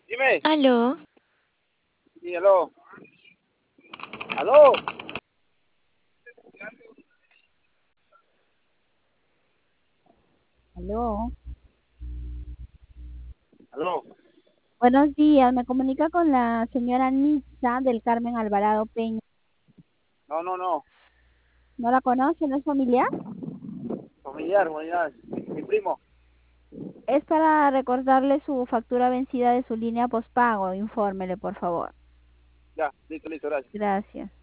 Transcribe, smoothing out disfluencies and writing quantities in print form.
Dime. Aló, Sí, aló. Aló. Aló. Aló. Buenos días, me comunica con la señora Nitza del Carmen Alvarado Peña. No, no, no. ¿No la conoce? ¿No es familiar? Familiar, familiar. Mi primo. Es para recordarle su factura vencida de su línea postpago. Infórmele, por favor. Ya, listo, listo, gracias. Gracias.